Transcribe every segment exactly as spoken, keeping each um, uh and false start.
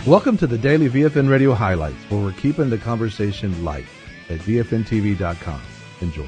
Welcome to the Daily V F N Radio Highlights, where we're keeping the conversation light at V F N T V dot com. Enjoy.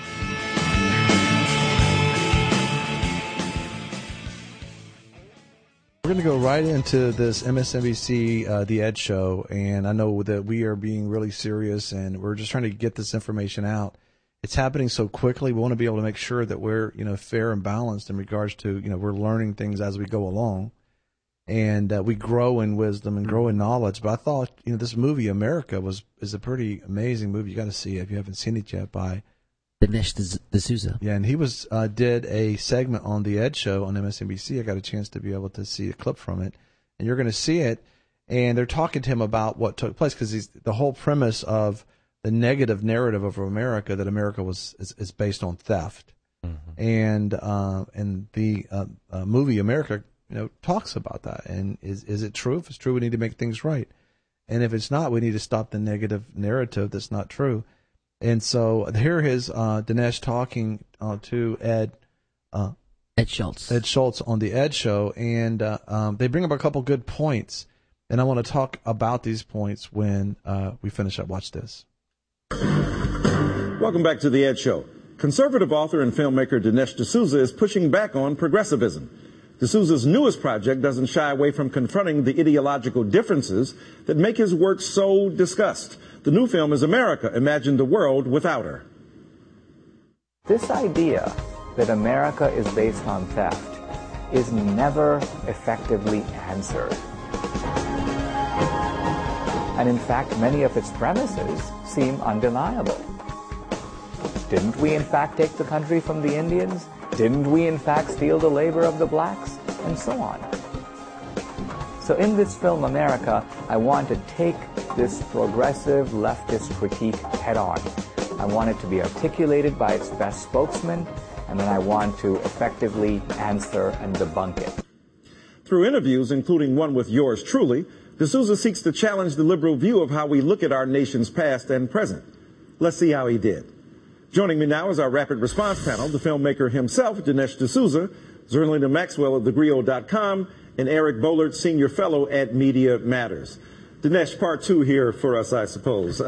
We're going to go right into this M S N B C, uh, The Ed Show, and I know that we are being really serious, and we're just trying to get this information out. It's happening so quickly. We want to be able to make sure that we're, you know, fair and balanced in regards to, you know, we're learning things as we go along, and uh, we grow in wisdom and grow in knowledge. But I thought, you know, this movie America was is a pretty amazing movie. You got to see it if you haven't seen it yet. By Dinesh D'Souza. Yeah, and he was uh, did a segment on The Ed Show on M S N B C. I got a chance to be able to see a clip from it, and you're going to see it. And they're talking to him about what took place, because the whole premise of the negative narrative of America, that America was is, is based on theft, mm-hmm. and uh, and the uh, uh, movie America, you know, talks about that. And is is it true? If it's true, we need to make things right, and if it's not, we need to stop the negative narrative that's not true. And so here is uh, Dinesh talking uh, to Ed uh, Ed Schultz Ed Schultz on the Ed Show, and uh, um, they bring up a couple good points, and I want to talk about these points when uh, we finish up. Watch this. Welcome back to the Ed Show. Conservative author and filmmaker Dinesh D'Souza is pushing back on progressivism. D'Souza's newest project doesn't shy away from confronting the ideological differences that make his work so discussed. The new film is America, Imagine the World Without Her. This idea that America is based on theft is never effectively answered. And in fact, many of its premises seem undeniable. Didn't we in fact take the country from the Indians? Didn't we in fact steal the labor of the blacks? And so on. So in this film, America, I want to take this progressive leftist critique head on. I want it to be articulated by its best spokesman, and then I want to effectively answer and debunk it. Through interviews, including one with yours truly, D'Souza seeks to challenge the liberal view of how we look at our nation's past and present. Let's see how he did. Joining me now is our rapid response panel, the filmmaker himself, Dinesh D'Souza, Zerlina Maxwell of the Grio dot com, and Eric Bollert, Senior Fellow at Media Matters. Dinesh, part two here for us, I suppose.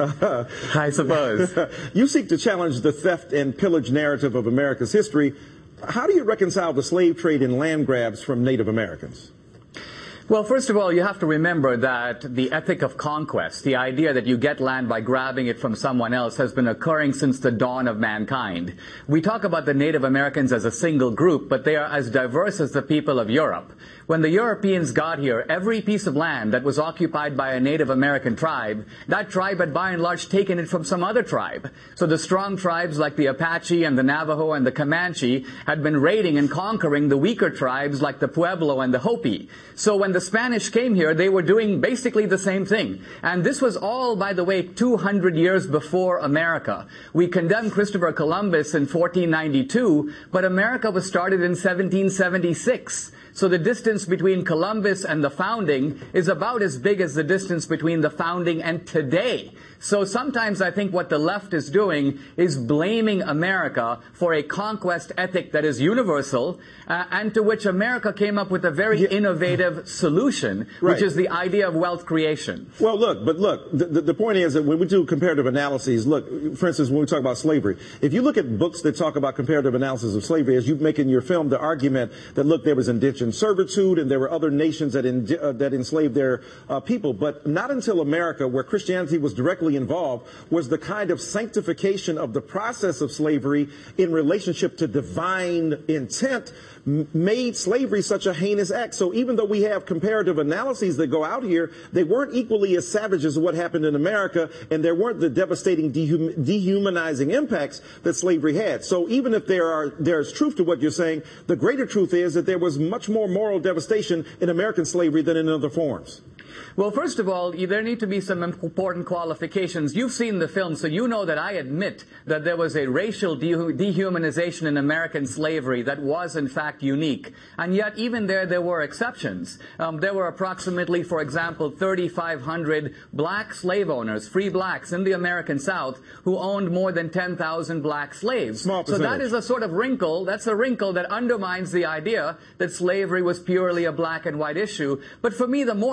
I suppose. You seek to challenge the theft and pillage narrative of America's history. How do you reconcile the slave trade and land grabs from Native Americans? Well, first of all, you have to remember that the ethic of conquest, the idea that you get land by grabbing it from someone else, has been occurring since the dawn of mankind. We talk about the Native Americans as a single group, but they are as diverse as the people of Europe. When the Europeans got here, every piece of land that was occupied by a Native American tribe, that tribe had by and large taken it from some other tribe. So the strong tribes like the Apache and the Navajo and the Comanche had been raiding and conquering the weaker tribes like the Pueblo and the Hopi. So when the Spanish came here, they were doing basically the same thing. And this was all, by the way, two hundred years before America. We condemned Christopher Columbus in fourteen ninety-two, but America was started in seventeen seventy-six. So the distance between Columbus and the founding is about as big as the distance between the founding and today. So sometimes I think what the left is doing is blaming America for a conquest ethic that is universal, uh, and to which America came up with a very yeah. innovative solution, right. which is the idea of wealth creation. Well, look, but look, the, the, the point is that when we do comparative analyses, look, for instance, when we talk about slavery, if you look at books that talk about comparative analysis of slavery, as you make in your film the argument that, look, there was indentured servitude and there were other nations that, in, uh, that enslaved their uh, people, but not until America, where Christianity was directly involved, was the kind of sanctification of the process of slavery in relationship to divine intent made slavery such a heinous act. So even though we have comparative analyses that go out here, they weren't equally as savage as what happened in America, and there weren't the devastating dehum- dehumanizing impacts that slavery had. So even if there are there's truth to what you're saying, the greater truth is that there was much more moral devastation in American slavery than in other forms. Well, first of all, there need to be some important qualifications. You've seen the film, so you know that I admit that there was a racial dehumanization in American slavery that was, in fact, unique. And yet, even there, there were exceptions. Um, there were approximately, for example, thirty-five hundred black slave owners, free blacks in the American South, who owned more than ten thousand black slaves. Small percentage. So that is a sort of wrinkle, that's a wrinkle that undermines the idea that slavery was purely a black and white issue. But for me, the more important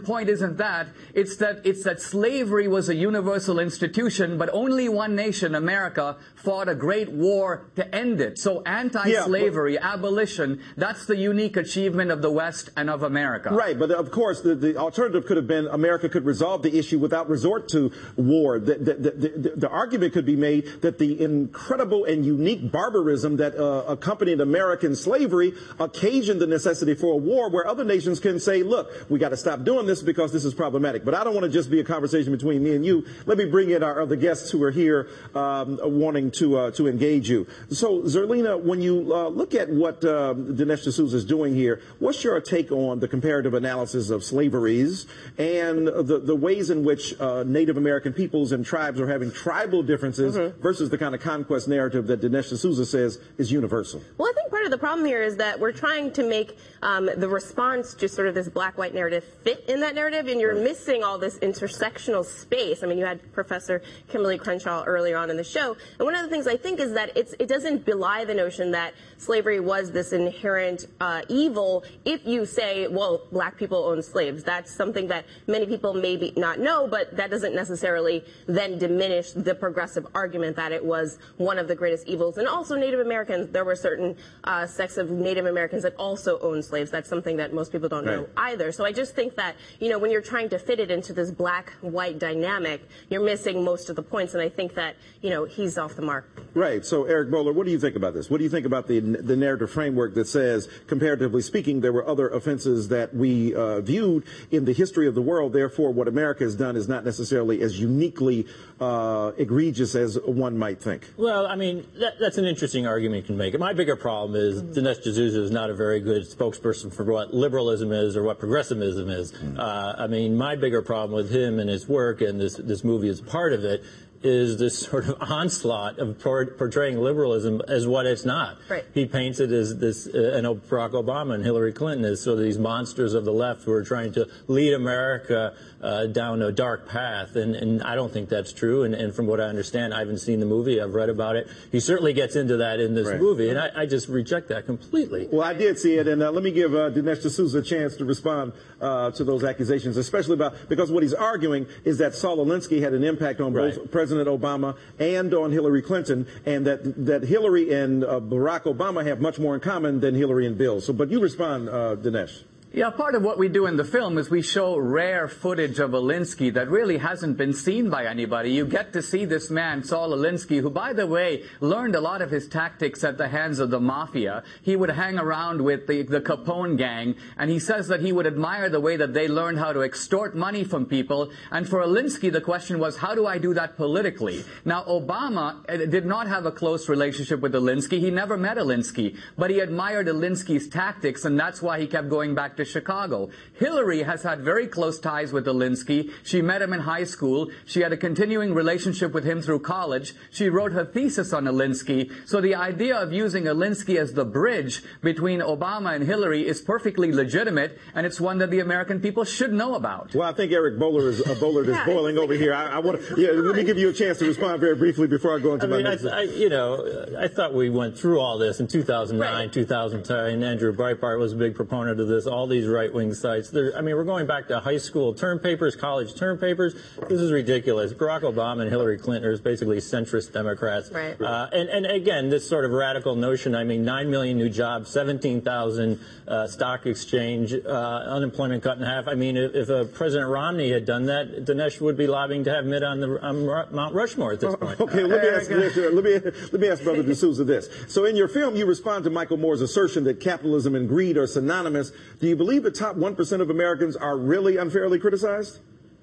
important point isn't that. It's that it's that slavery was a universal institution, but only one nation, America, fought a great war to end it. So anti-slavery, yeah, abolition, that's the unique achievement of the West and of America. Right, but of course the, the alternative could have been America could resolve the issue without resort to war. The, the, the, the, the argument could be made that the incredible and unique barbarism that uh, accompanied American slavery occasioned the necessity for a war where other nations can say, look, we got to stop doing this because this is problematic. But I don't want to just be a conversation between me and you. Let me bring in our other guests who are here um, wanting to uh, to engage you. So, Zerlina, when you uh, look at what uh, Dinesh D'Souza is doing here, what's your take on the comparative analysis of slaveries and the, the ways in which uh, Native American peoples and tribes are having tribal differences mm-hmm. versus the kind of conquest narrative that Dinesh D'Souza says is universal? Well, I think part of the problem here is that we're trying to make um, the response to sort of this black-white narrative fit in that narrative, and you're right. missing all this intersectional space. I mean, you had Professor Kimberly Crenshaw earlier on in the show, and one of the things I think is that it's, it doesn't belie the notion that slavery was this inherent uh, evil if you say, well, black people own slaves. That's something that many people maybe not know, but that doesn't necessarily then diminish the progressive argument that it was one of the greatest evils. And also Native Americans, there were certain uh, sects of Native Americans that also owned slaves. That's something that most people don't right. know either. So I just think that, you know, when you're trying to fit it into this black-white dynamic, you're missing most of the points, and I think that, you know, he's off the mark. Right. So, Eric Boehlert, what do you think about this? What do you think about the the narrative framework that says, comparatively speaking, there were other offenses that we uh, viewed in the history of the world, therefore what America has done is not necessarily as uniquely uh, egregious as one might think? Well, I mean, that, that's an interesting argument you can make. My bigger problem is Dinesh D'Souza is not a very good spokesperson for what liberalism is or what progressivism is. Mm. Uh, I mean, my bigger problem with him and his work, and this, this movie is part of it, is this sort of onslaught of portraying liberalism as what it's not. Right. He paints it as this, uh, and Barack Obama and Hillary Clinton as sort of these monsters of the left who are trying to lead America uh, down a dark path, and, and I don't think that's true. And, and from what I understand, I haven't seen the movie, I've read about it. He certainly gets into that in this right. movie, and I, I just reject that completely. Well, I did see it, and uh, let me give uh, Dinesh D'Souza a chance to respond uh, to those accusations, especially about, because what he's arguing is that Saul Alinsky had an impact on right. both President Obama and on Hillary Clinton, and that that Hillary and uh, Barack Obama have much more in common than Hillary and Bill. So, but you respond, uh, Dinesh. Yeah, part of what we do in the film is we show rare footage of Alinsky that really hasn't been seen by anybody. You get to see this man, Saul Alinsky, who, by the way, learned a lot of his tactics at the hands of the mafia. He would hang around with the, the Capone gang, and he says that he would admire the way that they learned how to extort money from people. And for Alinsky, the question was, how do I do that politically? Now, Obama did not have a close relationship with Alinsky. He never met Alinsky, but he admired Alinsky's tactics, and that's why he kept going back to Chicago. Hillary has had very close ties with Alinsky. She met him in high school. She had a continuing relationship with him through college. She wrote her thesis on Alinsky. So the idea of using Alinsky as the bridge between Obama and Hillary is perfectly legitimate, and it's one that the American people should know about. Well, I think Eric Boehlert is, uh, Boehlert is boiling over here. I, I want to, yeah, let me give you a chance to respond very briefly before I go into I my mean, next. I, I, you know, I thought we went through all this in two thousand nine, right. two thousand ten. Andrew Breitbart was a big proponent of this. All these right-wing sites. There, I mean, we're going back to high school term papers, college term papers. This is ridiculous. Barack Obama and Hillary Clinton are basically centrist Democrats. Right. Uh, and, and again, this sort of radical notion, I mean, nine million new jobs, seventeen thousand uh, stock exchange, uh, unemployment cut in half. I mean, if, if uh, President Romney had done that, Dinesh would be lobbying to have Mitt on the um, Mount Rushmore at this point. Okay, let me ask, let me, let me ask Brother D'Souza this. So in your film, you respond to Michael Moore's assertion that capitalism and greed are synonymous. Do you believe the top one percent of Americans are really unfairly criticized?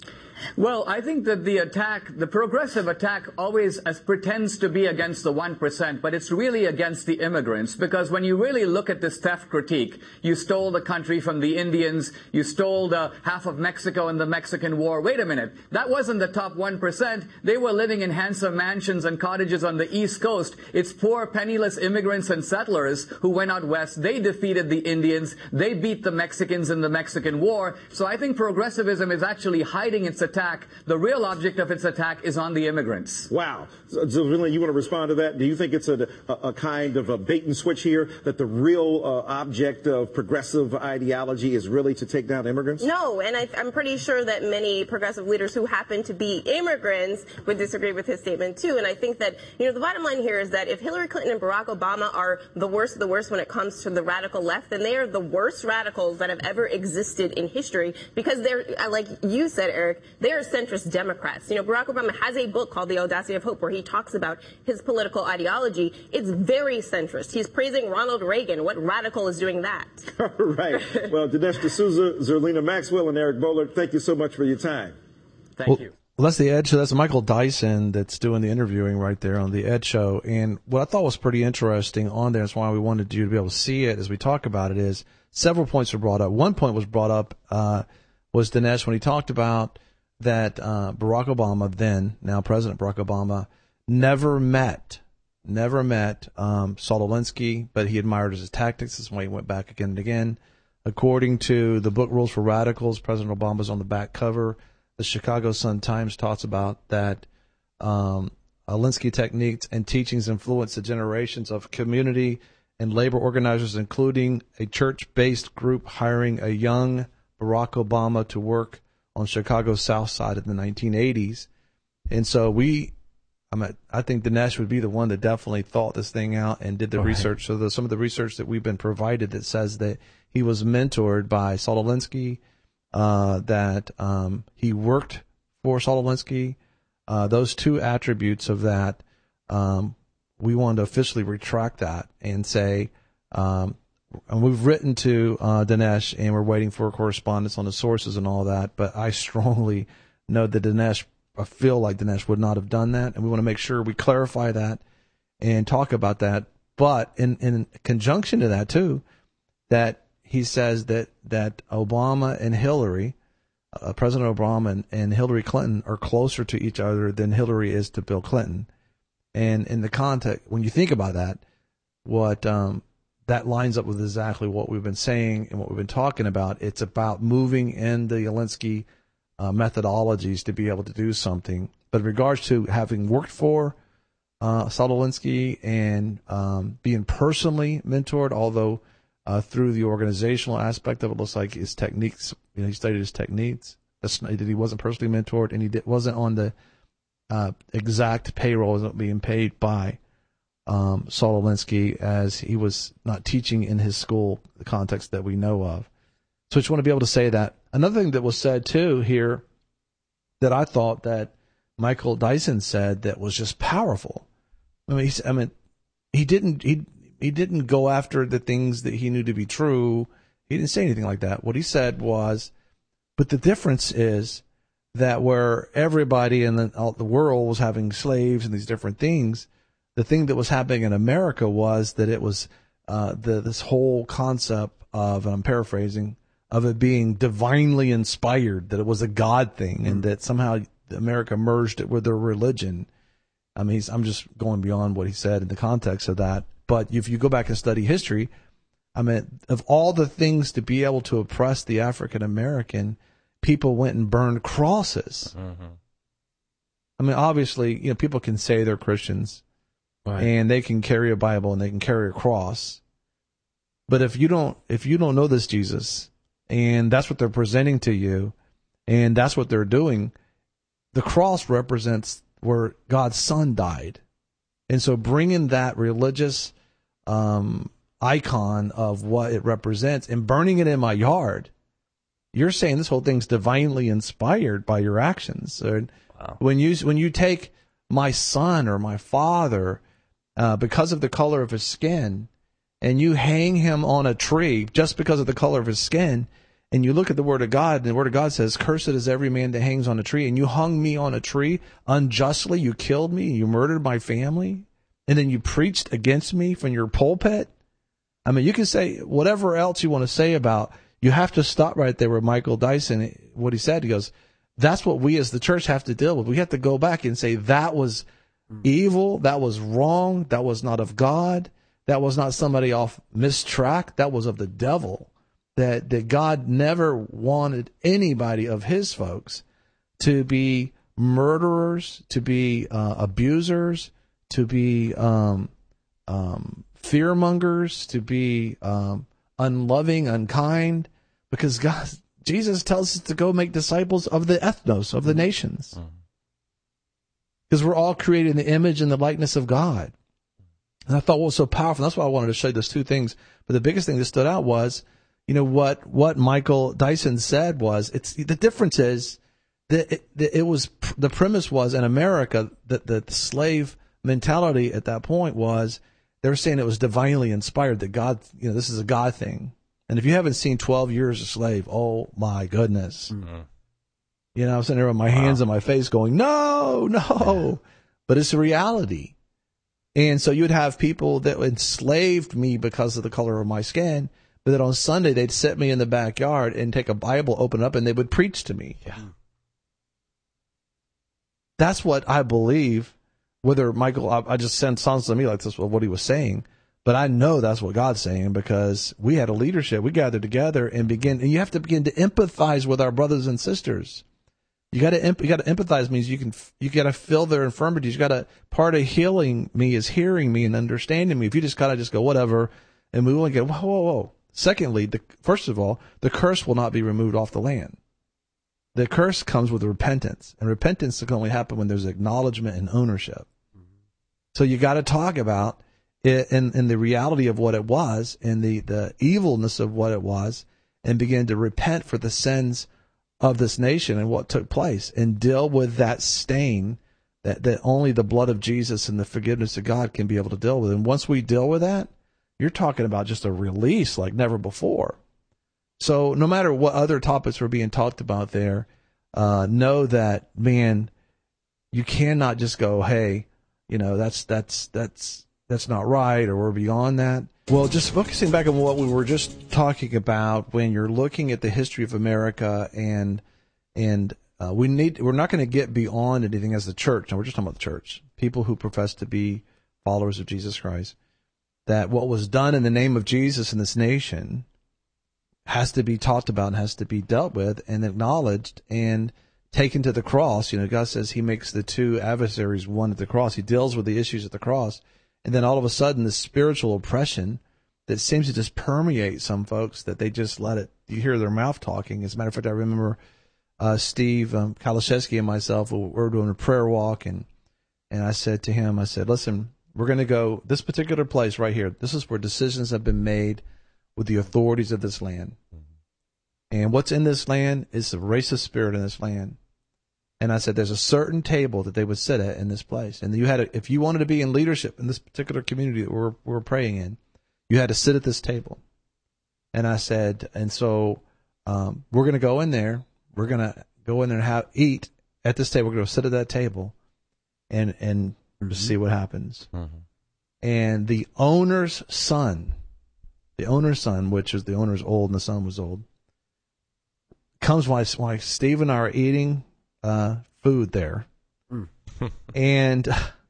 Well, I think that the attack, the progressive attack, always as pretends to be against the one percent, but it's really against the immigrants, because when you really look at this theft critique, you stole the country from the Indians, you stole the half of Mexico in the Mexican War. Wait a minute, that wasn't the top one percent. They were living in handsome mansions and cottages on the East Coast. It's poor, penniless immigrants and settlers who went out west. They defeated the Indians. They beat the Mexicans in the Mexican War. So I think progressivism is actually hiding its attack, the real object of its attack is on the immigrants. Wow. So, so really, you want to respond to that? Do you think it's a, a, a kind of a bait and switch here, that the real uh, object of progressive ideology is really to take down immigrants? No, and I, I'm pretty sure that many progressive leaders who happen to be immigrants would disagree with his statement too. And I think that, you know, the bottom line here is that if Hillary Clinton and Barack Obama are the worst of the worst when it comes to the radical left, then they are the worst radicals that have ever existed in history, because they're, like you said, Eric, they are centrist Democrats. You know, Barack Obama has a book called The Audacity of Hope where he talks about his political ideology. It's very centrist. He's praising Ronald Reagan. What radical is doing that? All right. Well, Dinesh D'Souza, Zerlina Maxwell, and Eric Boehlert, thank you so much for your time. Thank well, you. Well, that's the Ed Show. That's Michael Dyson that's doing the interviewing right there on the Ed Show. And what I thought was pretty interesting on there, that's why we wanted you to be able to see it as we talk about it, is several points were brought up. One point was brought up uh, was Dinesh when he talked about that uh, Barack Obama, then, now President Barack Obama, never met, never met um, Saul Alinsky, but he admired his tactics. That's why he went back again and again. According to the book Rules for Radicals, President Obama's on the back cover. The Chicago Sun-Times talks about that um, Alinsky techniques and teachings influenced the generations of community and labor organizers, including a church-based group hiring a young Barack Obama to work on Chicago's South Side in the nineteen eighties. And so we, I mean, I think Dinesh would be the one that definitely thought this thing out and did the All right. research. So there's some of the research that we've been provided that says that he was mentored by Saul Alinsky, uh, that um, he worked for Saul Alinsky. Uh, those two attributes of that, um, we wanted to officially retract that and say, um, and we've written to uh, Dinesh, and we're waiting for correspondence on the sources and all that. But I strongly know that Dinesh, I feel like Dinesh would not have done that, and we want to make sure we clarify that and talk about that. But in, in conjunction to that too, that he says that that Obama and Hillary, uh, President Obama and, and Hillary Clinton are closer to each other than Hillary is to Bill Clinton. And in the context, when you think about that, what um, that lines up with exactly what we've been saying and what we've been talking about. It's about moving in the Alinsky uh, methodologies to be able to do something. But in regards to having worked for uh, Saul Alinsky and um, being personally mentored, although uh, through the organizational aspect of it, looks like his techniques, you know, he studied his techniques. That's, that he wasn't personally mentored, and he did, wasn't on the uh, exact payroll, wasn't being paid by Um, Saul Alinsky, as he was not teaching in his school, the context that we know of. So I just want to be able to say that. Another thing that was said too here that I thought that Michael Dyson said that was just powerful. I mean, he, I mean, he didn't he he didn't go after the things that he knew to be true. He didn't say anything like that. What he said was, but the difference is that where everybody in the, all, the world was having slaves and these different things, the thing that was happening in America was that it was uh, the, this whole concept of, and I'm paraphrasing, of it being divinely inspired, that it was a God thing, mm-hmm. and that somehow America merged it with their religion. I mean, he's, I'm just going beyond what he said in the context of that. But if you go back and study history, I mean, of all the things to be able to oppress the African American, people went and burned crosses. Mm-hmm. I mean, obviously, you know, people can say they're Christians. Right. And they can carry a Bible and they can carry a cross. But if you don't, if you don't know this Jesus, and that's what they're presenting to you, and that's what they're doing, the cross represents where God's Son died. And so bringing that religious um, icon of what it represents and burning it in my yard, you're saying this whole thing's divinely inspired by your actions. So wow. When you when you take my son or my father, Uh, because of the color of his skin, and you hang him on a tree just because of the color of his skin, and you look at the Word of God, and the Word of God says, cursed is every man that hangs on a tree, and you hung me on a tree unjustly, you killed me, you murdered my family, and then you preached against me from your pulpit. I mean, you can say whatever else you want to say about, you have to stop right there with Michael Dyson, what he said. He goes, that's what we as the church have to deal with. We have to go back and say that was evil, that was wrong, that was not of God, that was not somebody off mistrack, that was of the devil, that, that God never wanted anybody of his folks to be murderers, to be uh, abusers, to be um, um, fearmongers, to be um, unloving, unkind, because God, Jesus tells us to go make disciples of the ethnos, of the nations. Because we're all created in the image and the likeness of God. And I thought what was so powerful, that's why I wanted to show you those two things. But the biggest thing that stood out was, you know, what, what Michael Dyson said was, it's the difference is that it, that it was, the premise was in America that the slave mentality at that point was, they were saying it was divinely inspired, that God, you know, this is a God thing. And if you haven't seen twelve years a slave, oh my goodness. Mm-hmm. You know, I'm sitting there with my wow. hands on my face going, no, no. But it's a reality. And so you would have people that enslaved me because of the color of my skin, but then on Sunday they'd sit me in the backyard and take a Bible, open up, and they would preach to me. Yeah. That's what I believe. Whether Michael, I, I just sounds to me like this was what he was saying, but I know that's what God's saying, because we had a leadership. We gathered together and begin, and you have to begin to empathize with our brothers and sisters. You got to you got to empathize means you can you got to feel their infirmities. You got to, part of healing me is hearing me and understanding me. If you just kind of just go whatever, and we won't get whoa whoa whoa. Secondly, the, first of all, the curse will not be removed off the land. The curse comes with repentance, and repentance can only happen when there's acknowledgement and ownership. So you got to talk about it in, in the reality of what it was, and the, the evilness of what it was, and begin to repent for the sins of this nation and what took place, and deal with that stain that, that only the blood of Jesus and the forgiveness of God can be able to deal with. And once we deal with that, you're talking about just a release like never before. So no matter what other topics were being talked about there, uh, know that, man, you cannot just go, hey, you know, that's that's that's that's not right, or we're beyond that. Well, just focusing back on what we were just talking about, when you're looking at the history of America, and and uh, we need we're not going to get beyond anything as the church. Now we're just talking about the church, people who profess to be followers of Jesus Christ. That what was done in the name of Jesus in this nation has to be talked about and has to be dealt with and acknowledged and taken to the cross. You know, God says he makes the two adversaries one at the cross. He deals with the issues at the cross. And then all of a sudden, this spiritual oppression that seems to just permeate some folks, that they just let it, you hear their mouth talking. As a matter of fact, I remember uh, Steve um, Kalashevsky and myself, we were doing a prayer walk, and and I said to him, I said, listen, we're going to go this particular place right here. This is where decisions have been made with the authorities of this land. And what's in this land is the racist spirit in this land. And I said, there's a certain table that they would sit at in this place. And you had, a, if you wanted to be in leadership in this particular community that we're, we're praying in, you had to sit at this table. And I said, and so um, we're going to go in there. We're going to go in there and have, eat at this table. We're going to sit at that table and, and mm-hmm. see what happens. Mm-hmm. And the owner's son, the owner's son, which is the owner's old and the son was old, comes while, while Steve and I are eating uh, food there, mm. and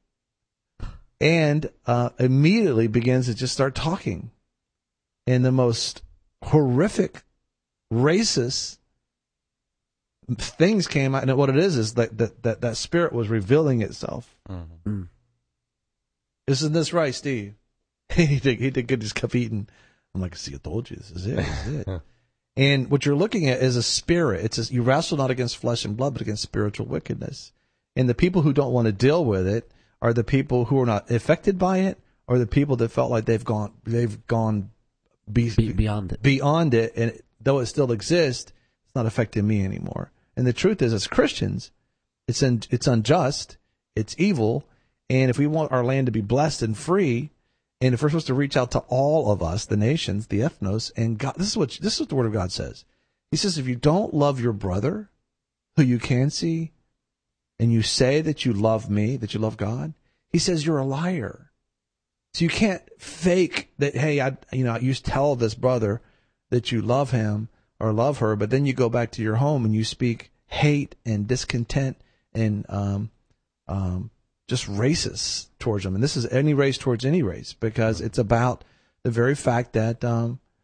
and uh, immediately begins to just start talking in the most horrific, racist things came out. And what it is is that that that, that spirit was revealing itself. Mm-hmm. Mm. Isn't this right, Steve? he did he did good. Just kept eating. I'm like, see, I told you, this is it. This is it. And what you're looking at is a spirit. It's a, you wrestle not against flesh and blood, but against spiritual wickedness. And the people who don't want to deal with it are the people who are not affected by it, or the people that felt like they've gone they've gone be, be, beyond it. Beyond it, and it, though it still exists, it's not affecting me anymore. And the truth is, as Christians, it's un, it's unjust, it's evil, and if we want our land to be blessed and free, and if we're supposed to reach out to all of us, the nations, the ethnos, and God, this is what this is what the Word of God says. He says, if you don't love your brother, who you can see, and you say that you love me, that you love God, he says you're a liar. So you can't fake that. Hey, I, you know, you tell this brother that you love him or love her, but then you go back to your home and you speak hate and discontent and um, um. just racist towards them. And this is any race towards any race, because it's about the very fact that um,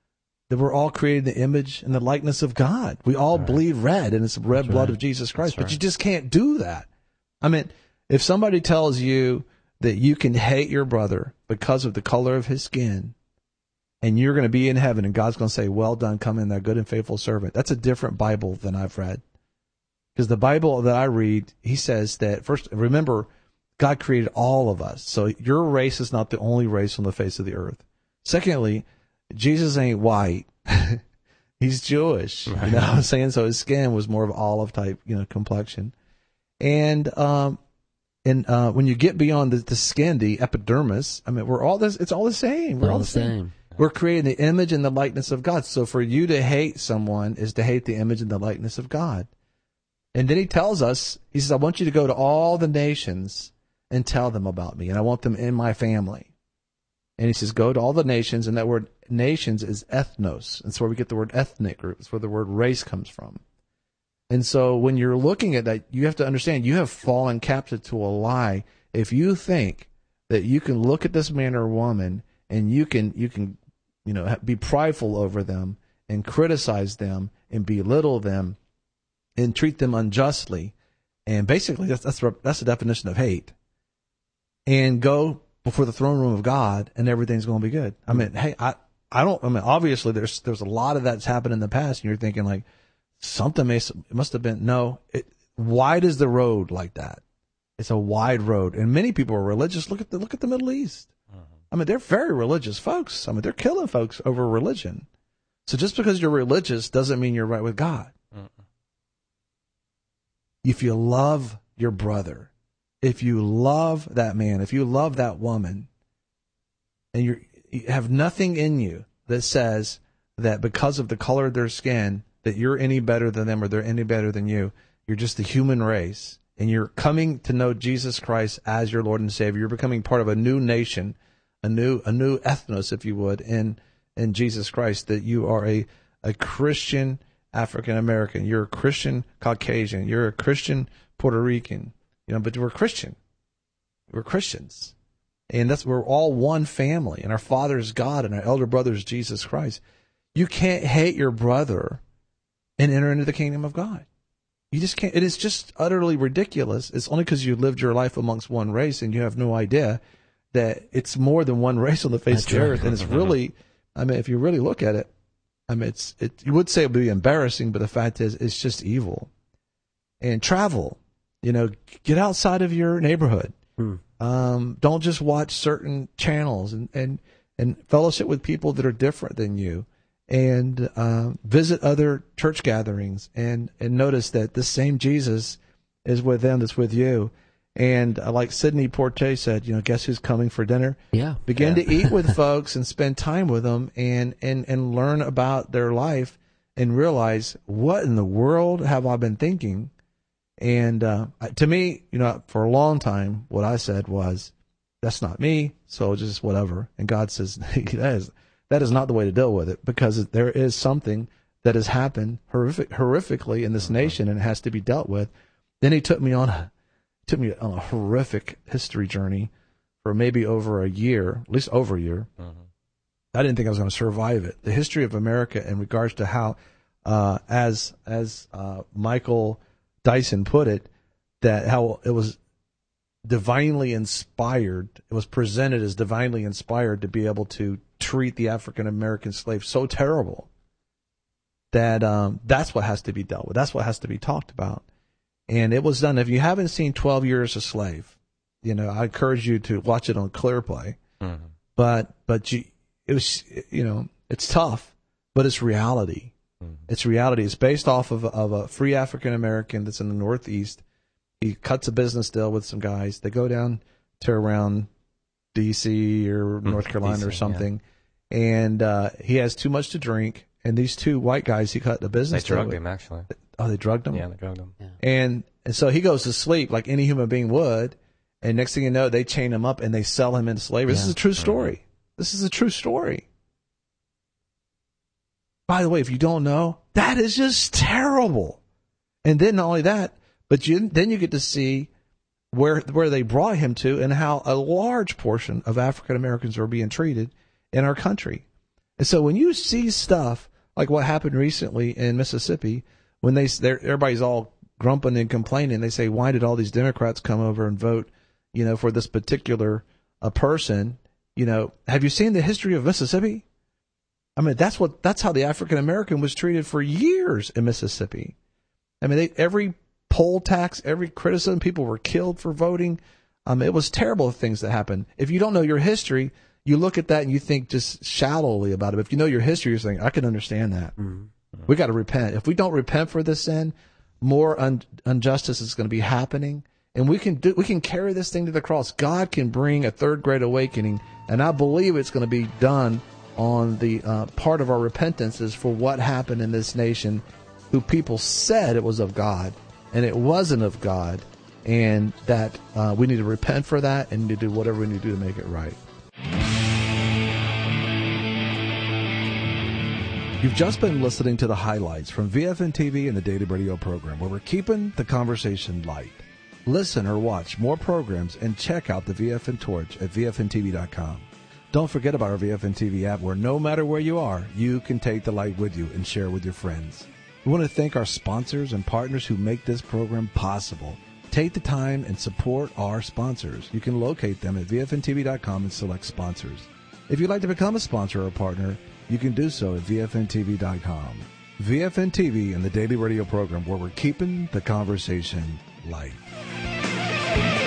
that we're all created in the image and the likeness of God. We all right. bleed red, and it's the red That's blood right. of Jesus Christ. That's but right. you just can't do that. I mean, if somebody tells you that you can hate your brother because of the color of his skin, and you're going to be in heaven, and God's going to say, well done, come in, thou good and faithful servant, that's a different Bible than I've read. Because the Bible that I read, he says that, first, remember, God created all of us. So your race is not the only race on the face of the earth. Secondly, Jesus ain't white. He's Jewish. Right. You know what I'm saying? So his skin was more of olive type, you know, complexion. And um and uh when you get beyond the, the skin, the epidermis, I mean we're all this it's all the same. We're all, all the same. same. We're creating the image and the likeness of God. So for you to hate someone is to hate the image and the likeness of God. And then he tells us, he says, I want you to go to all the nations and tell them about me, and I want them in my family. And he says, go to all the nations, and that word nations is ethnos. That's where we get the word ethnic group. It's where the word race comes from. And so when you're looking at that, you have to understand you have fallen captive to a lie. If you think that you can look at this man or woman and you can, you can, you know, be prideful over them and criticize them and belittle them and treat them unjustly, and basically that's that's, that's the definition of hate, and go before the throne room of God, and everything's going to be good. I mean, hey, I, I don't, I mean, obviously there's, there's a lot of that's happened in the past, and you're thinking like, something may, it must have been, no, it, wide is the road like that. It's a wide road. And many people are religious. Look at the, look at the Middle East. Uh-huh. I mean, they're very religious folks. I mean, they're killing folks over religion. So just because you're religious doesn't mean you're right with God. Uh-uh. If you love your brother, if you love that man, if you love that woman, and you're, you have nothing in you that says that because of the color of their skin that you're any better than them or they're any better than you, you're just the human race, and you're coming to know Jesus Christ as your Lord and Savior. You're becoming part of a new nation, a new a new ethnos, if you would, in in Jesus Christ, that you are a, a Christian African American, you're a Christian Caucasian, you're a Christian Puerto Rican. You know, but we're Christian. We're Christians. And that's, we're all one family, and our Father is God, and our elder brother is Jesus Christ. You can't hate your brother and enter into the kingdom of God. You just can't. It is just utterly ridiculous. It's only because you lived your life amongst one race and you have no idea that it's more than one race on the face that's of the earth. And it's really, I mean, if you really look at it, I mean, it's, it, you would say it would be embarrassing, but the fact is it's just evil. And travel. You know, get outside of your neighborhood. Hmm. Um, don't just watch certain channels, and, and, and fellowship with people that are different than you, and uh, visit other church gatherings, and, and notice that the same Jesus is with them that's with you. And uh, like Sidney Poitier said, you know, guess who's coming for dinner? Yeah. Begin yeah. to eat with folks and spend time with them, and, and, and learn about their life, and realize, what in the world have I been thinking? And uh, to me, you know, for a long time, what I said was, that's not me, so just whatever. And God says, that is, that is not the way to deal with it, because there is something that has happened horrific, horrifically in this nation, and it has to be dealt with. Then he took me on a, took me on a horrific history journey for maybe over a year, at least over a year. Uh-huh. I didn't think I was going to survive it. The history of America in regards to how, uh, as as uh, Michael Dyson put it, that how it was divinely inspired, it was presented as divinely inspired to be able to treat the African American slave so terrible that um, that's what has to be dealt with. That's what has to be talked about. And it was done. If you haven't seen twelve Years a Slave, you know, I encourage you to watch it on ClearPlay. Mm-hmm. But but you, it was, you know, it's tough, but it's reality. It's reality. It's based off of, of a free African American that's in the Northeast. He cuts a business deal with some guys. They go down to around D C or North Carolina D C, or something, yeah. and uh, he has too much to drink. And these two white guys he cut the business they deal drugged with. him, actually. Oh, they drugged him? Yeah, they drugged him. Yeah. And, and so he goes to sleep like any human being would, and next thing you know, they chain him up and they sell him into slavery. Yeah. This is a true story. Mm-hmm. This is a true story. By the way, if you don't know, that is just terrible. And then not only that, but you, then you get to see where where they brought him to, and how a large portion of African Americans are being treated in our country. And so when you see stuff like what happened recently in Mississippi, when they everybody's all grumping and complaining, they say, why did all these Democrats come over and vote, you know, for this particular uh, person? You know, have you seen the history of Mississippi? I mean, that's what that's how the African American was treated for years in Mississippi. I mean, they, every poll tax, every criticism, people were killed for voting. Um, it was terrible things that happened. If you don't know your history, you look at that and you think just shallowly about it. But if you know your history, you're saying, I can understand that. Mm-hmm. We got to repent. If we don't repent for this sin, more un- injustice is going to be happening. And we can do, we can carry this thing to the cross. God can bring a third great awakening, and I believe it's going to be done on the uh, part of our repentance is for what happened in this nation, who people said it was of God, and it wasn't of God, and that uh, we need to repent for that and to do whatever we need to do to make it right. You've just been listening to the highlights from V F N T V and the Daily Radio program, where we're keeping the conversation light. Listen or watch more programs and check out the V F N Torch at V F N T V dot com. Don't forget about our V F N T V app, where no matter where you are, you can take the light with you and share with your friends. We want to thank our sponsors and partners who make this program possible. Take the time and support our sponsors. You can locate them at V F N T V dot com and select sponsors. If you'd like to become a sponsor or a partner, you can do so at V F N T V dot com. V F N T V and the Daily Radio program, where we're keeping the conversation light.